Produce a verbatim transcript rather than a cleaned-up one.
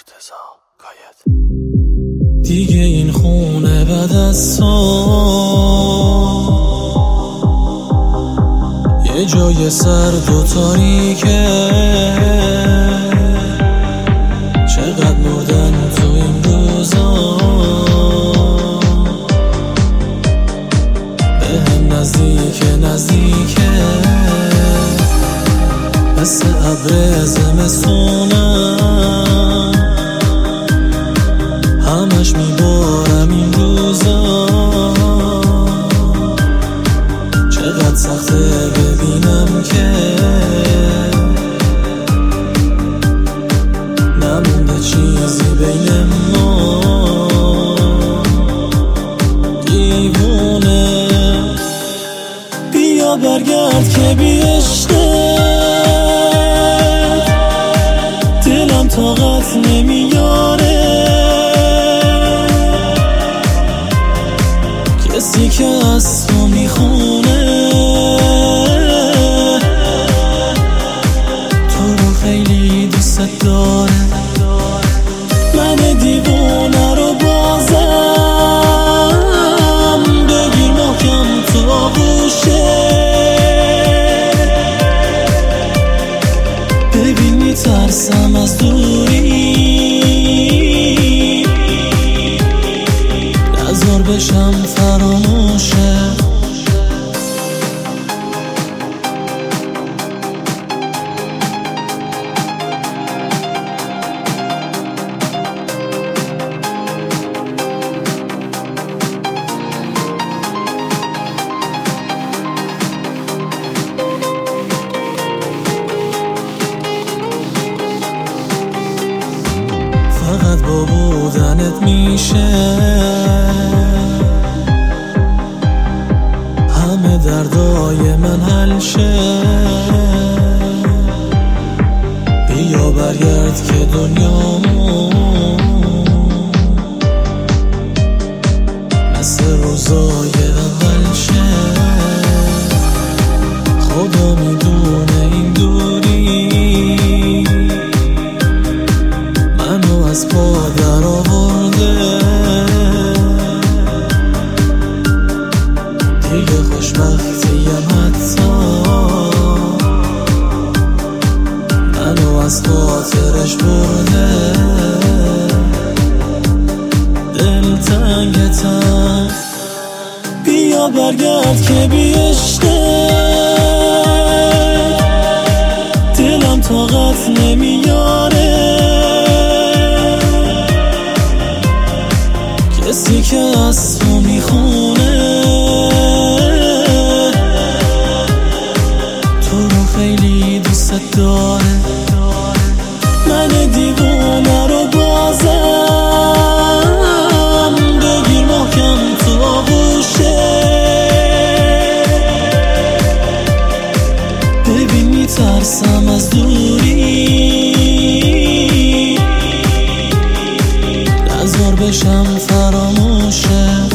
مرتضی کایت. دیگه این خونه بعد از تو یه جای سرد و تاریکه، چقدر مردن تو این روزا، به هم نزدیک نزدیکه، مثل ابر زمستونم، همش میبارم این روزا، چقدر سخته ببینم که نمونده چیزی بین ما. دیوونه بیا برگرد که بی عشقت دلم طاقت نمیاره، کسی که از تو میخونه تو رو خیلی دوست داره. من دیوونه رو بازم بگیر محکم تو آغوشه، ببین میترسم از دوری، نزار بشم فراموشه. فقط با بودنت میشه همه دردای من حل شه. بیا برگرد که دنیامون مثل روزای اول شه. خدا میدونه این دوری منو از پا در آورده، دیگه خوشبختیم حتی منو از خاطرش برده. دل تنگ تنگ بیا برگرد که بی عشقت دلم طاقت نمیاره، کسی که از تو میخونه تو رو خیلی دوست داره. من دیوونه رو بازم بگیر محکم تو آغوشه، ببین میترسم از دوری، نزار بشم فراموشه.